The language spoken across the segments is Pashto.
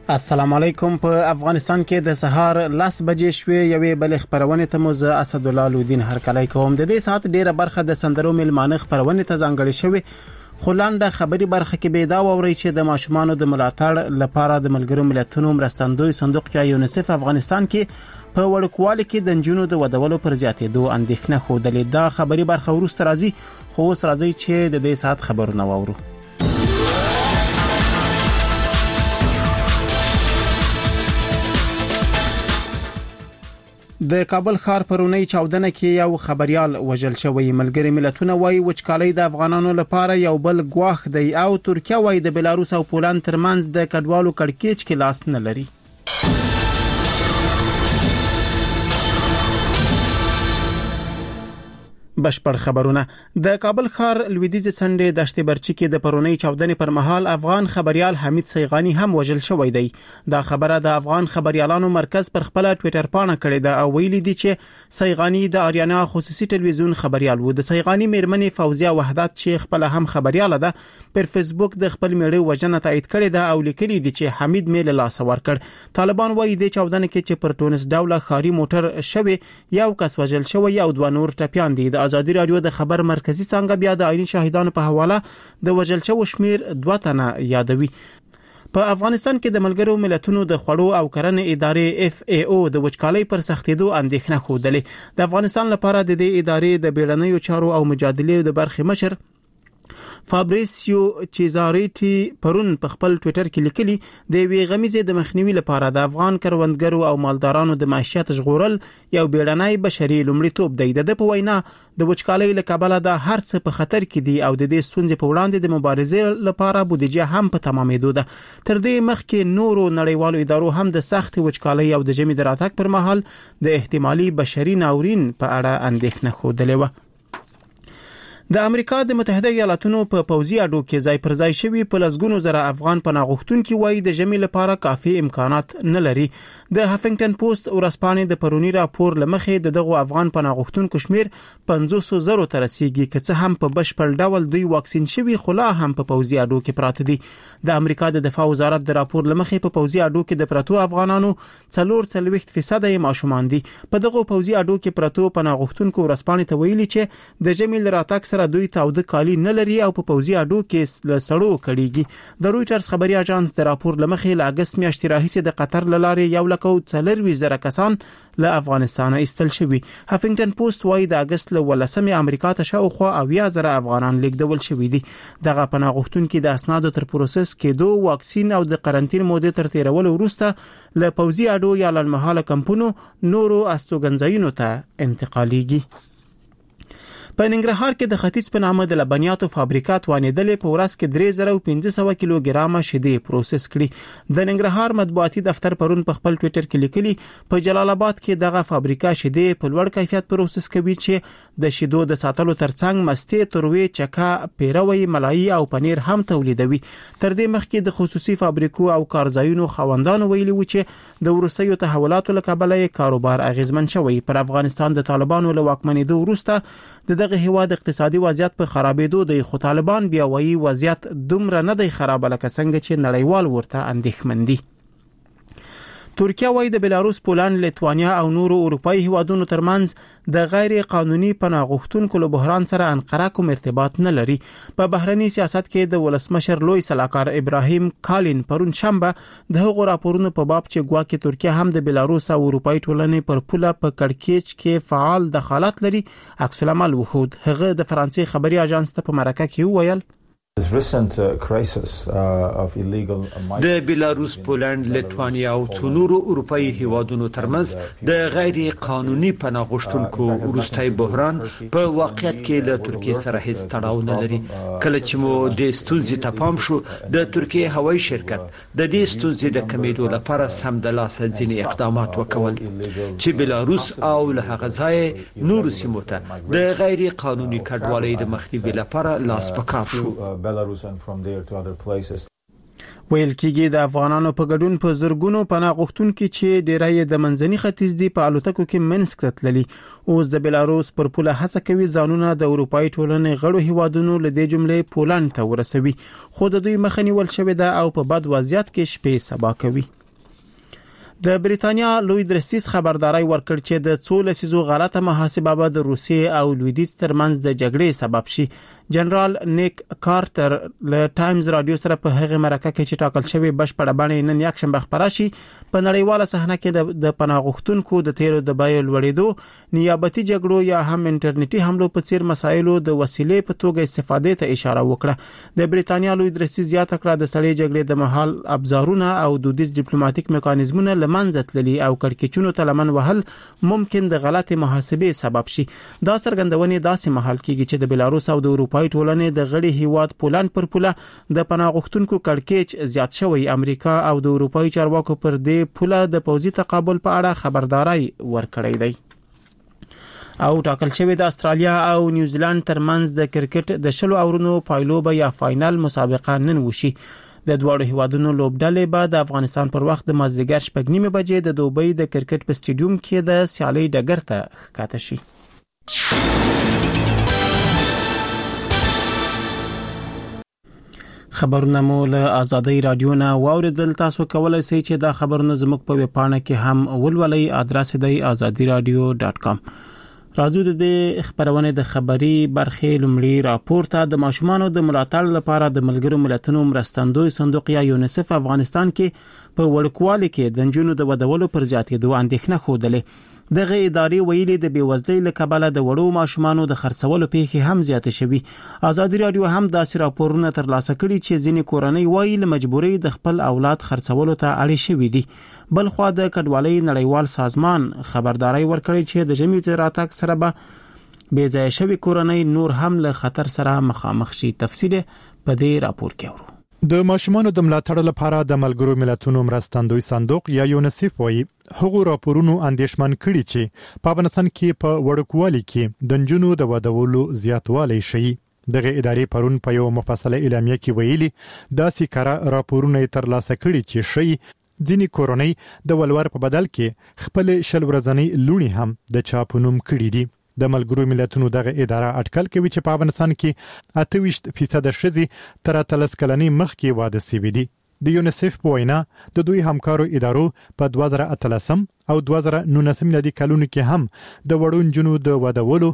السلام علیکم. په افغانستان کې د سهار 10 بجې شوې یوې بل خبرونه ته موزه اسد الله لودین هر کله کوم. د دې ساعت ډیره برخه د سندرو ملمانه خبرونه ته ځانګړې شوې. خلانده خبري برخه کې به دا ووري چې د ماشومان د ملاتړ لپاره د ملګرو ملتونو مرستندوی صندوق یا یونیسف افغانستان کې په وړوکوالي کې د جنونو د ودولو پر زیاتېدو اندېښنه خوده. دا خبري برخه ورسته راځي، خو اوس راځي چې د دې ساعت خبرونه واورو. د کابل ښار پرونی چاودنه کې یو خبريال وژل شوی. ملګری ملتونه وایي وچکالي د افغانانو لپاره یو بل ګواښ دی او ترکیه وایي د بلاروس او پولند ترمنځ د کډوالو کړکېچ کې لاس نه لري. بشپړ خبرونه. د کابل ښار لویدیځ سنډې دشت برچی کې د پرونی چاودنې پر مهال افغان خبريال حمید سیغانی هم وژل شوی دی. دا خبره د افغان خبريالانو مرکز پر خپل ټوئیټر پاڼه کړې ده او ویلي دي چې سیغانی د آریانا خصوصي ټلویزیون خبريال و. د سیغانی میرمنې فوزیه وحدت چې خپل هم خبريال ده پر فیسبوک د خپل میړه وژنه تایید کړې ده او لیکلي دي چې حمید میل لاس ورکړ. طالبان وایي د چاودنې کې چې پر ټونس ډوله خاري موټر شوی یو کس وژل شوی او دوه نور ټپيان دي. ازادي رادیو د خبر مرکزی څنګه بیا د عیني شاهدانو په حواله د وژل شوو شمیر 2 تنه یادوي. په افغانستان کې د ملګرو ملتونو د خوړو او کرنې ادارې FAO د وچکالۍ پر سختېدو اندېښنه خوده. د افغانستان لپاره د دې ادارې د بیړنیو چارو او مجادلې د برخې مشر فابریسیو چیزاریټي پرون په خپل ټوئیټر کې لیکلي د وی غمیزه د مخنیوي لپاره د افغان کروندګرو او مالدارانو د معیشت ژغورل یو بیړنی بشري لومړیتوب دی. د په وینا د وچکالۍ لکبله د هر څه په خطر کې دي او د دې ستونزې په وړاندې د مبارزې لپاره بودیجه هم په تمامېدو ده. تر دې مخکې نورو نړیوالو ادارو هم د سخت وچکالۍ او د ژمي د راتګ پر مهال د احتمالي بشري ناورین په اړه اندېښنه خوده و. د امریکا د متحده ایالاتونو په پوځي اډو کې ځای پر ځای شوی په لسګونو زره افغان پناهغښتونکو وایي د ژمي لپاره کافي امکانات نه لري. د هافنګټن پوسټ ورځپاڼې د پرونی راپور لمخې دغه افغان پناهغښتونکو شمیر 500,000 ته رسیدي، که څه هم په بشپړ ډول دوی واکسین شوی خو لا هم په پوځي اډو کې پراته دي. د امریکا د دفاع وزارت د راپور لمخې په پوځي اډو کې د پراتو افغانانو 44% ماشومان دي. په دغه پوځي اډو کې پراتو پناهغښتونکو ورځپاڼې ته ویلي چې د ژمي لراتک دوی تاوده کالی نه لري او په پوځي اډو کې له سړو کړيږي. د رويټرز خبري اژانس د راپور لمخې له اگست میاشتې راهیسې د قطر لارې 1,40,000 کسان له افغانستان ایستل شوي. هافنګټن پوسټ وایي د اگست له 18 امریکا ته شاوخوا 80,000 افغانان لیږدول شوي دي. دغه پناهغښتونکو د اسنادو تر پروسس کېدو واکسین او د قرنټین مودې تر تیرولو وروسته له پوځي اډو یا لړمحاله کمپونو نورو استوګنځایونو ته انتقالیږي. په ننګرهار کې د ختیځ په نامه د لبنیاتو فابریکه توانېدلې په ورځ کې 3500 کیلوګرام شیدې پروسس کړي. د ننګرهار مطبوعاتي دفتر پرون په خپل ټوئیټر کې لیکلي په جلال آباد کې دغه فابریکه شیدې په لوړ کیفیت پروسس کوي چې د شیدو د ساتلو ترڅنګ مستې، تروي، چکه، پیروي، ملایي او پنیر هم تولیدوي. تر دې مخکې د خصوصي فابریکو او کارځایونو خوندانو ویلي و چې د ورستیو تحولاتو لکبله کاروبار اغیزمن شوی. پر افغانستان د طالبانو له واکمنېدو وروسته دغه هیواد اقتصادي وضعیت په خرابېدو دی، خو طالبان بیا وایي وضعیت دومره نه دی خراب لکه څنګه چې نړیوال ورته اندېښمن دي. ترکیه وایي د بلاروس، پولند، لیتوانیا او نورو اروپایي هیوادونو ترمنځ د غیر قانوني پناهغښتونکو له بحران سره انقره کوم ارتباط نه لري. په بهرني سیاست کې د ولسمشر لوی سلاکار ابراهیم کالین پرون شنبه د هغو راپورونو په باب چې ګواکې ترکیه هم د بلاروس او اروپایي ټولنې پر پوله په کړکېچ کې فعال دخالت لري عکس العمل وښود. هغه د فرانسې خبري اژانس ته په مرکه کې وویل د بلاروس، پولند، لیتوانیا او څو نورو اروپایي هیوادونو ترمنځ د غیر قانوني پناهغښتونکو وروستي بحران په واقعیت کې له ترکیه سره هیڅ تړاو نه لري. کله چې مو د ستونزې ته پام شو، د ترکیه هوایي شرکت د دې ستونزې د کمیدو لپاره سمدلاسه ځینې اقدامات وکول چې بلاروس او له هغه ځای نورو سیمو ته د غیر قانوني کډوالۍ د مخنیوي لپاره لاس په کار شو. Belarus and from there to other places. ویل کېږي د افغانانو په ګډون په زرګونو پناهغښتونکو چې ډیری د منځني ختیځ دی په الوتکو کې منسک ته تللي اوس د بلاروس پر پوله هڅه کوي ځانونه د اروپایي ټولنې غړو هیوادونو له دې جملې پولند ته ورسوي، خو د دوی مخه نیول شوې ده او په بد وضعیت کې شپې سبا کوي. د بریتانیا لوی درسیس خبرداري ورکړ چې د 14 غلطه محاسبه به د روسیې او لویدیځ ترمنځ د جګړې سبب شي. جنرال نیک کارټر له ټایمز رادیو سره په هغه مرکه کې چې ټاکل شوی بشپړه باندې نن یک شنبه خبره شي په نړیواله صحنه کې د پناه غوښتونکو د تیرو د بیې لوړېدو، نیابتي جګړو یا هم انټرنیټي حملو په څیر مسایلو د وسیلې په توګه استفادې ته اشاره وکړه. د بریتانیا لوی درسیس زیاته کړه د سړې جګړې د مهال ابزارونه او دودیز ډیپلوماټیک میکانیزمونه لمنځه تللي او کړکېچونو ته لمن وهل ممکن د غلطه محاسبې سبب شي. دا څرګندونه داسې مهال کېږي چې د بلاروس او د اروپای ټولنې د غړي هیواد پولند پر پوله د پناه غوښتونکو کړکېچ زیات شوی. امریکا او د اروپای چارواکو پر دې پوله د پوځي تقابل په اړه خبرداري ورکړې ده. او ټاکل شوی د استرالیا او نیوزیلند ترمنځ د کرکټ د شلو اورونو پایلوبه یا فاینل مسابقه نن وشي. د دواړو هیوادونو لوبډلې به د افغانستان پر وخت د مازدیګر 6:30 بجې د دوبۍ د کرکټ په سټیډیوم کې د سیالي ډګر ته ښکته شي. خبرونه مو له آزادۍ رادیو نه واوریدل. تاسو کولای شئ چې دا خبرونه زموږ په ویب پاڼه کې هم ولولئ. ادرس دی azadiradio.com. راځو د خبرونه د خبري برخې لومړی راپور ته. د ماشومانو د ملاتړ لپاره د ملګرو ملتونو مرستندوی صندوق یا یونیسف افغانستان کې په وړوکوالي کې د جنونو د ودولو پر زیاتېدو اندېښنه خوده. دغه ادارې ویلي د بیوزلۍ له کبله د وړو ماشومانو د خرڅولو پیښې هم زیات شوي. آزادي رادیو هم داسې راپورونه ترلاسه کړي چې ځینې کورنۍ وایي له مجبورۍ د خپل اولاد خرڅولو ته اړ شوي دي. بل خو د کډوالۍ نړیوال سازمان خبرداري ورکړي چې د ژمي تر راتګ سره به بې ځای شوي کورنۍ نور هم له خطر سره مخامخ شي. تفصیل په دې راپور کې اورو. د ماشومانو د ملاتړ لپاره د ملګرو ملتونو مرستندوی صندوق یا یونیسف وایي هغه راپورونو اندېښمن کړي چې په افغانستان کې په وړوکوالي کې د جنونو د ودولو زیاتوالی شي. دغه ادارې پرون په یو مفصله اعلامیه کې ویلي داسې کار راپورونه ترلاسه کړي چې شي ځینې کورنۍ د ولور په بدل کې خپل شل ورځنی لونی هم د چاپونوم کړي دي. د ملګرو ملتونو دغه اداره اټکل کوي چې په افغانستان کې 28% ښځې تر 13 کلنۍ مخکې واده شوي دي. د یونیسف په وینا د دوی همکارو ادارو په 2013 او 2019 میلادي کلونو کې هم د وړو نجونو د ودولو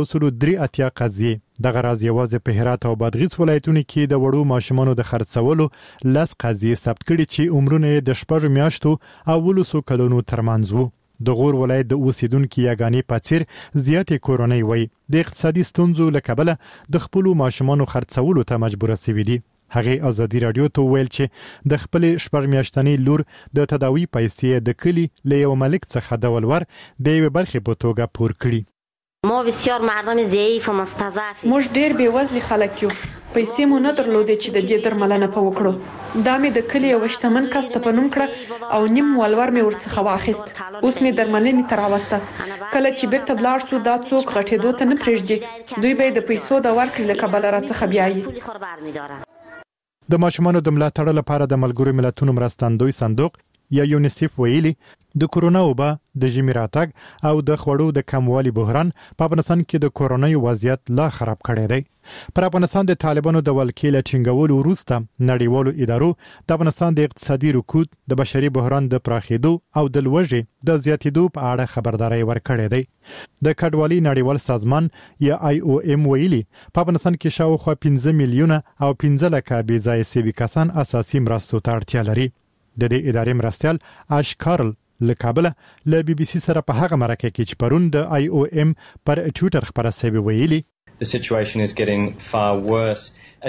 183 قضیې. دغه راز یوازې په هرات او بادغیس ولایتونو کې د وړو ماشومانو د خرڅولو 10 قضیې ثبت کړي چې عمرونه د 6 میاشتو او 12 کلونو ترمنځ وو. د غور ولایت د اوسیدونکو یاګانې پاتیر زیاتې کورنۍ وای د اقتصادي ستونزو له کبله د خپل ماشومانو خرڅولو ته مجبور شوي دي. هغه آزادي رادیو ته ویل چې د خپل 6 میاشتنی لور د تداوی پیسې د کلی له یو ملک څخه د ولور د یو برخې په توګه پور کړي. ما بسیار مردم ضعیف و مستضعف موږ ډیر بیوزلي خلک یو. پیسې مو نه درلودې چې د دې درملنه په وکړو. دا مې د کلی یو شتمن کس ته پنوم کړه او نیم ولور مې ورڅخه واخیست. اوس مې درملنې ته راوسته. کله چې بیرته بلاړ شو دا څوک غټېدو ته نه پرېږدي. دوی به د پیسو د ورکړې له کبله راڅخه بیایي. د ماشومانو د ملاتړ لپاره د ملګرو ملتونو مرستندوی صندوق یا یونیسف ویلي د کورونا وبا د ژمي راتګ او د خوړو د کموالي بحران په افغانستان کې د کورونا وضعیت لا خراب کړی دی. پر افغانستان د طالبانو د ولکې له ټینګولو وروسته نړیوالو ادارو د افغانستان د اقتصادي رکود، د بشري بحران د پراخېدو او د لوږې د زیاتېدو په اړه خبرداري ورکړې ده. د کډوالۍ نړیوال سازمان یا IOM ویلي په افغانستان کې شاوخوا 15 میلیونه او 15 لک بې ځای شوي کسان اساسي مرستو ته اړتیا لري. د دې ادارې مرستیال آش کارل له کابل له BBC سره په هغه مرکه کې چې پرون د IOM پر ټویټر خبره شوی ویلي The situation is getting far worse.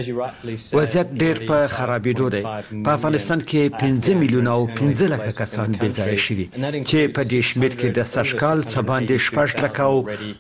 وضعیت ډیر په خرابېدو دی. په افغانستان کې 15 میلیونه او 15 لک کسان بې ځای شوي چې په دې شمېر کې د سږکال څه باندې 6 لک او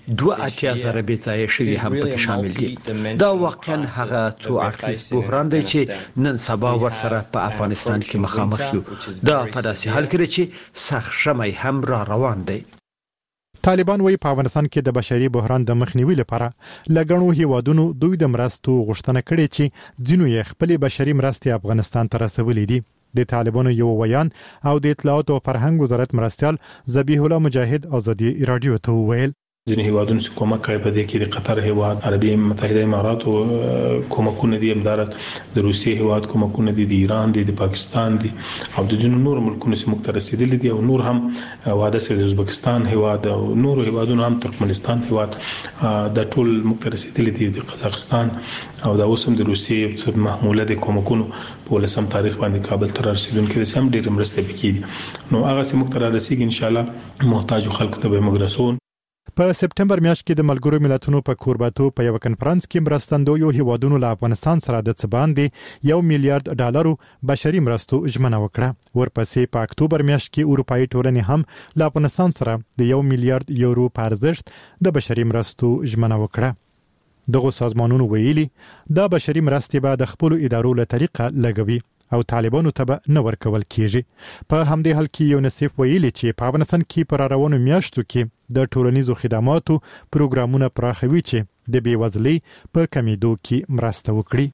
2.8 بې ځای شوي هم پکې شامل دي. دا واقعا هغه څو اړخیز بحران دی چې نن سبا ورسره په افغانستان کې مخامخ یو. دا په داسې حال کې چې سخت ژمی هم را روان دی. طالبان وایي په افغانستان کې د بشري بحران د مخنیوي لپاره لګڼو هیوادونو دوی د مرستو غوښتنه کړې چې ځینو یې خپل بشري مرستې افغانستان ته رسولې دي. د طالبانو یو ویان او د اطلاعات او فرهنګ وزارت مرستیال ذبیح الله مجاهد آزادي رادیو ته وویل ځینې هیوادونو چې کومک کوي په دې کې د قطر هیواد، عربي متحده امارات او کومکونه دي، امدارت د روسیې هیواد کومکونه دي، د ایران دي، د پاکستان دي او د ځینو نور ملکونو چې موږ ته رسیدلي دي او نور هم واده سره د ازبکستان هیواد او نور هیوادونو هم ترکمنستان هیواد د ټول موږ ته رسیدلي دي، د قزاقستان او د اوس هم د روسیې محموله د کومکونو په لسم تاریخ باندې کابل ته رسیدونکي دي هم ډېر مرسته وکړي. نو هغه چې موږ ته رسیدي ان شاء الله محتاج خلکو ته به موږ رسون. په سپټمبر میاشت کې د ملګرو ملتونو په کورباتو په یو کنفرانس کې مرستندویو هیوادونو له افغانستان سره د څه باندې $1 میلیارډ بشري مرستو ژمنه وکړه. ورپسې په اکتوبر میاشت کې اروپאי ټولنې هم له افغانستان سره د $1 میلیارډ په ارزښت د بشري مرستو ژمنه وکړه. دغه سازمانونو ویلي دا بشري مرستې به د خپل ادارو له طریقه لګوي او طالبانو ته به نه ورکول کیږي. په همدې حال کې یونیسف ویلي چې په افغانستان کې پر روانو میاشتو کې د ټولنیزو خدماتو پروګرامونه پراخوي چې د بیوزلۍ په کمیدو کې مرسته وکړي.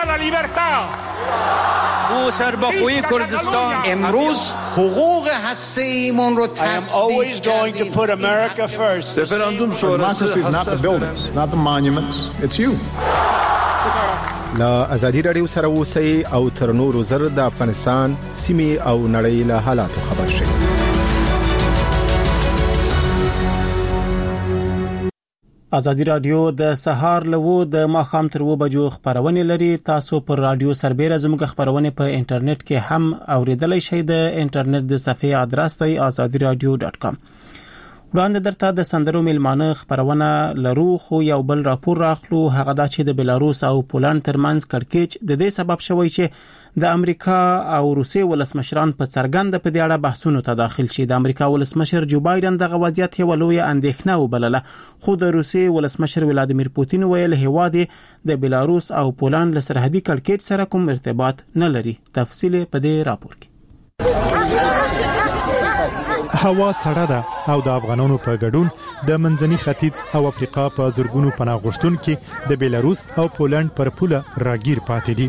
سرباخوی کردستان امروز حقوق هسته‌ایمون رو always going to put America first. Referendum sonrası is not the buildings, it's not the monuments, it's you. لا ازادي رادیو سره اوسئ او تر نورو زر د افغانستان سیمې او نړۍ له حالاتو خبر شئ. ازادي رادیو د سهار لوو د ماخام تر 2 بجو خبرونه لري. تاسو پر رادیو سربېره زموږ خبرونه په انټرنیټ کې هم اوریدلای شئ. د انټرنیټ د صفحې ادرس دی azadiradio.com. وړاندې درته د سندرو میلمانه خبرونه لرو، خو یو بل راپور راخلو. هغه دا چې د بلاروس او پولند ترمنځ کړکېچ د دې سبب شوی چې د امریکا او روسیې ولسمشران په څرګند په دې اړه بحثونو ته داخل شي. د امریکا ولسمشر جو بایدن دغه وضعیت یو لوی اندېښنه وبلله، خو د روسیې ولسمشر ولادیمیر پوتین ویل هیواد د بلاروس او پولند له سرحدي کړکېچ سره کوم ارتباط نه لري. تفصیل په دې راپور کې. هوا سړه ده او د افغانانو په ګډون د منځني ختیځ او افریقا په زرګونو پناه غوښتونکو د بلاروس او پولند پر پوله راګیر پاتې دي.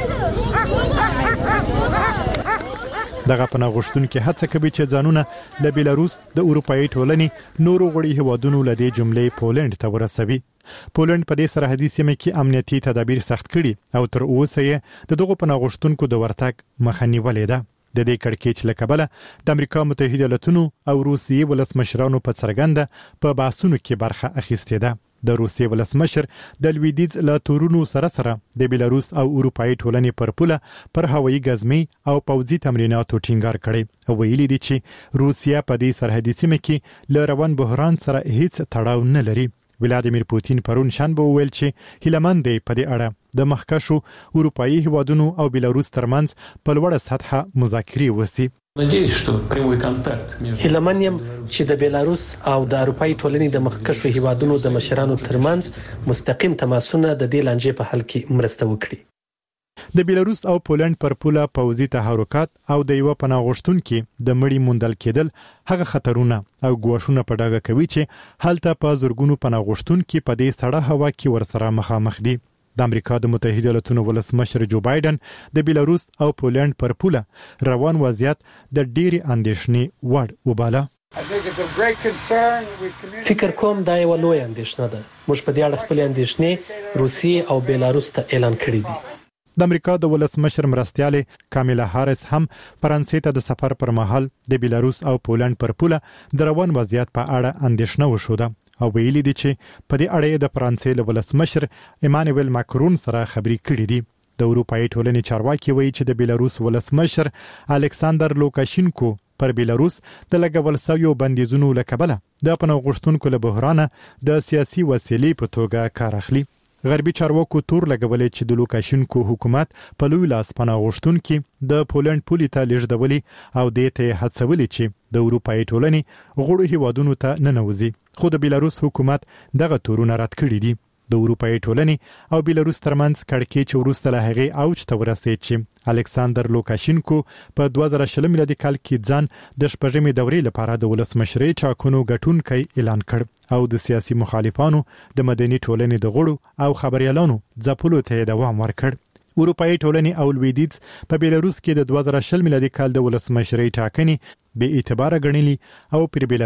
دغه پناه غوښتونکو هڅه کوي چې ځانونه له بلاروس د اروپאי ټولنې نورو غړي هیوادونو له دې جملې پولند ته ورسوي. پولند په دې سرحدي سیمه کې امنیتي تدابیر سخت کړي او تر اوسه یې دغه پناه غوښتونکو د ورتګ مخه نیولې ده. د دې کړکېچ له کبله د امریکا متحده ایالاتونو او روسیې ولسمشرانو په څرګنده په بحثونو کې برخه اخیستې ده. د روسیې ولسمشر د لویدیځ له تورونو سره د بلاروس او اروپאי ټولنې پر پوله پر هوایي ګزمي او پوځي تمریناتو ټینګار کړي او ویلي دي چې روسیا په دې سرحدي سیمه کې له روان بحران سره هیڅ تړاو نه لري. ولادیمیر پوتین پرون شنبه ویل چې هیلمن دی په دې اړه د مخکښو اروپאי هیوادونو او بلاروس ترمنځ په لوړه سطحه مذاکرې وشي. هیلمن یم چې د بلاروس او د اروپאי ټولنې د مخکښو هیوادونو د مشرانو ترمنځ مستقیم تماسونه د دې لانجې په حل کې مرسته وکړي. د بلاروس او پولند پر پوله پوځي تحرکات او د یو پناه غوښتونکو د مړی موندل کېدل هغه خطرونه او ګواښونه په ډاګه کوي چې هلته په زورګونو پناه غوښتونکو په دې سړه هوا کې ورسره مخامخ دي. د امریکا د متحده ایالاتونو ولسمشر جو بایدن د بلاروس او پولند پر پوله روان وضعیت د ډېری اندېښنې وړ وباله. فکر کوم دا یو لوی اندېښنه ده. موږ په دې اړه خپل اندېښنې روسیې او بلاروس ته اعلان کړې دي. د امریکا د ولسمشر مرستیاله کامیلا هاریس هم فرانسې ته د سفر پر مهال د بلاروس او پولند پر پوله د روان وضعیت په اړه اندېښنه وشوده او ویلي دي چې په دې اړه د فرانسې له ولسمشر ایمانوئل ماکرون سره خبرې کړې دي. د اروپאי ټولنې چارواکي وایي چې د بلاروس ولسمشر الکساندر لوکاشینکو پر بلاروس د لګول شویو بندیزونو له کبله د پناه غوښتونکو له بحران د سیاسي وسیلې په توګه کار اخلي. غربي چارواکو تور لګولې چې د لوکاشینکو حکومت په لوی لاس پناه غوښتونکو د پولند پولې ته لیږدولي او د ته هڅولې چې د اروپאי ټولنې غړو هیوادونو ته ننوځي. خو د بلاروس حکومت دغه تورونه رد کړی دي. د اروپאי ټولنې او بلاروس ترمنځ کړکېچ وروسته له هغې اوج ته ورسېد چې الکساندر لوکاشینکو په 2020 میلادي کال کې ځان د شپږمې دورې لپاره د ولسمشرۍ ټاکنو ګټونکی اعلان کړ او د سیاسي مخالفانو د مدني ټولنې د غړو او خبريالانو ځپلو ته دوام ورکړ. اروپאי ټولنې او لویدیځ په بلاروس کې د 2020 میلادي کال د ولسمشرۍ ټاکنې به اعتبار غنلي او پر